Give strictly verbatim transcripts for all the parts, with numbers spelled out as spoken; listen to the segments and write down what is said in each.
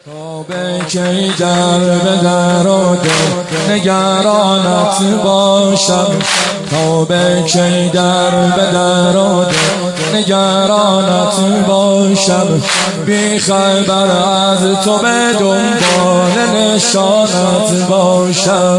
تا به کی در به در و دل نگرانت باشم، تا به کی در به در و دل نگرانت باشم، بی خبر از تو به دنبال نشانت باشم.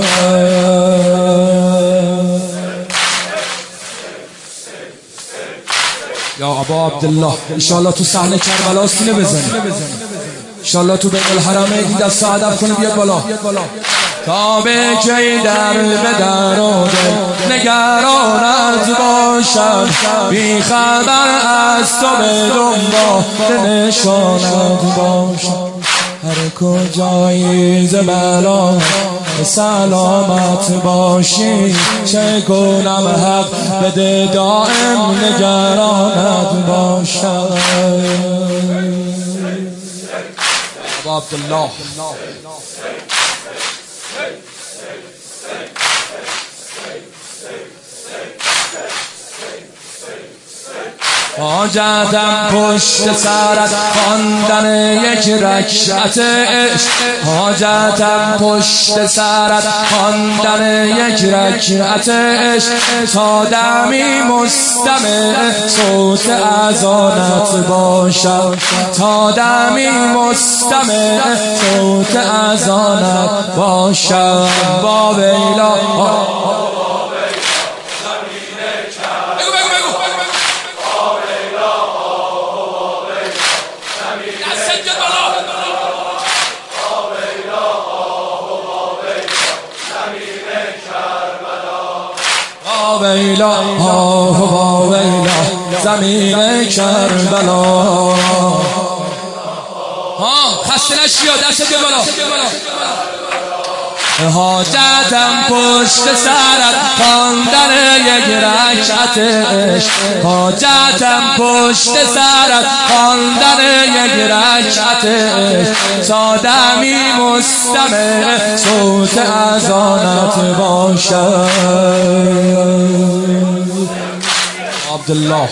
یا ابا عبدالله انشاءالله تو صحنه کربلا سینه بزنی، انشاءالله تو بین الحرمین دست هدف کنی بیاد بالا. تا به کی در به در و دل نگرانت باشم، بی خبر از تو به دنبال نشانت باشم. هر کجایی ز بلا سلامت باشی، چه کنم حق بده دائم نگرانت باشم. ابا عبدالله حاجتم پشت سرت خواندن یک رکعت عشق، حاجتم پشت سرت خواندن یک رکعت عشق، تا دمی مستمع صوت اذانت باشم، تا دمی مستمع صوت اذانت باشم. با ویلا ویلا ها ویلا زمین کربلا. ها خسته نشی دست بیا بالا. حاجتم پشت سرت خواندن یک رکعت عشق، حاجتم پشت سرت خواندن یک رکعت عشق، تا دمی مستمع صوت اذانت باشم. عبدالله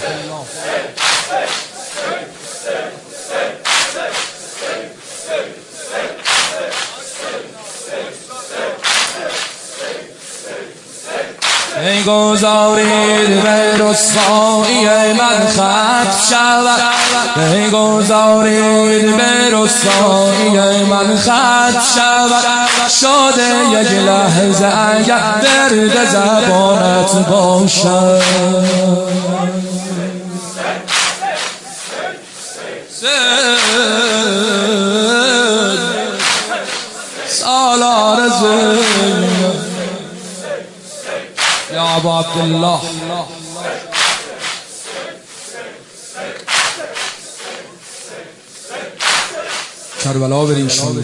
ای گذارید به رسوایی من ختم شود، ای گذارید به رسوایی من ختم شود، شده یک لحظه اگر درد زبانت باشد. سالار زنده یا ابا عبدالله کربلا بریم شما.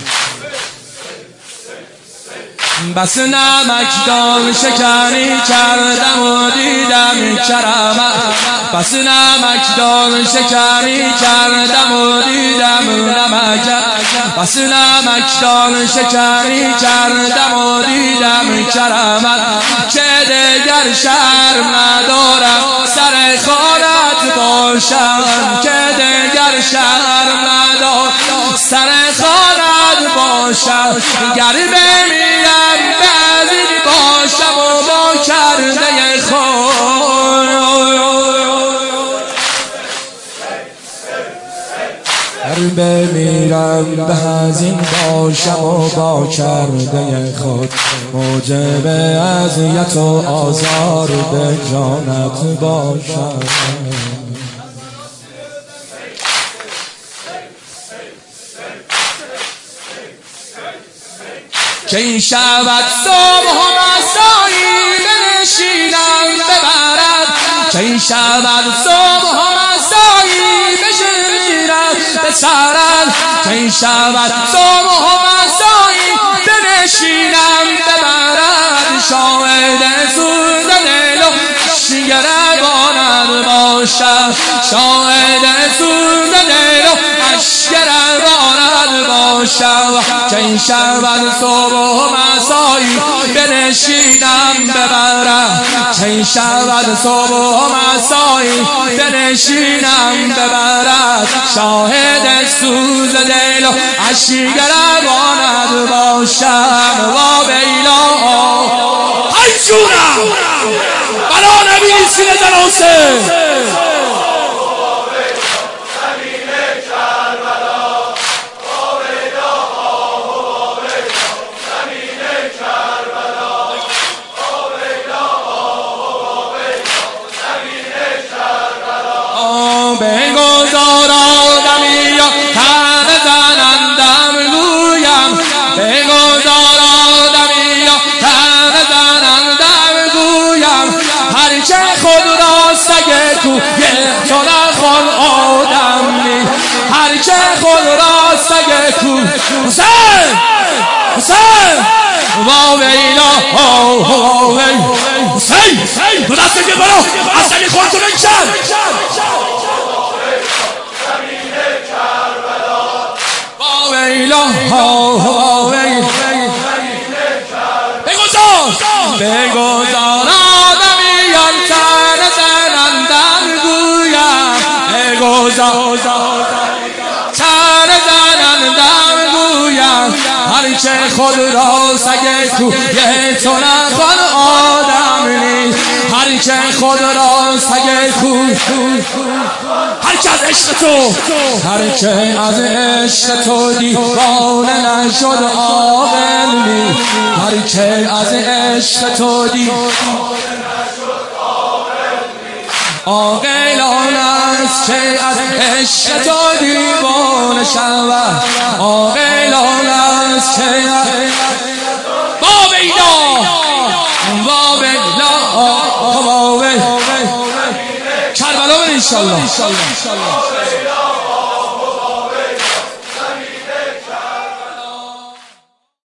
بس نمکدان شکنی کردم و دیدم کرمت، بس نمکدان شکنی کردم و دیدم نمکت، بس نمکدان شکنی کردم و دیدم کرمت، که دیگر شرم ندارم سر خانت باشم، که دیگر شرم ندارم سر خانت باشم. گر بمیرم بعضی باشم و با کرده خود، گر بمیرم بعضی باشم و با کرده خود، موجب اذیت و آزار به جانت باشم. که این شود صبح و مسایی بنشینم ببرد، که این شود صبح و مسایی بشمیرم بسرد، که این شود صبح و مسایی بنشینم ببرد، شاهد سوز دل و شگر بانم باشم، شاهد سوز دل و اشگر بانم باشم. که این شود صبح و مسایی بنشینم ببرم، که این شود صبح و مسایی بنشینم ببرد، شاهد سوز دل و اشکی گرماند باشم و بیلا ای جونم بلا نبی سینه جناسه بگذار آدمی یا تن زنندم گویم بگذار آدمی یا تن زنندم گویم هرچه خود را سگ کویه تو نخوان آدم نی هرچه خود را سگ کویه حسین حسین وا ویلا حسین تو دست که برو از سگ خودتو بکشن ویلا بگذار بگذار آدمیان تن زنندم گویم بگذار تن زنندم گویم هرچه خود را سگ کویه تو نخوان آدم نیست هرچه خود را سگ کویه هرچه از عشق تو هرچه از عشق تو دیوانه نشد عاقل نیست هرچه از عشق تو دیوانه نشد عاقل آن است که از عشق تو دیوانه شود عاقل آن است که با بیدا با بیدا با بیدا کربلا انشالله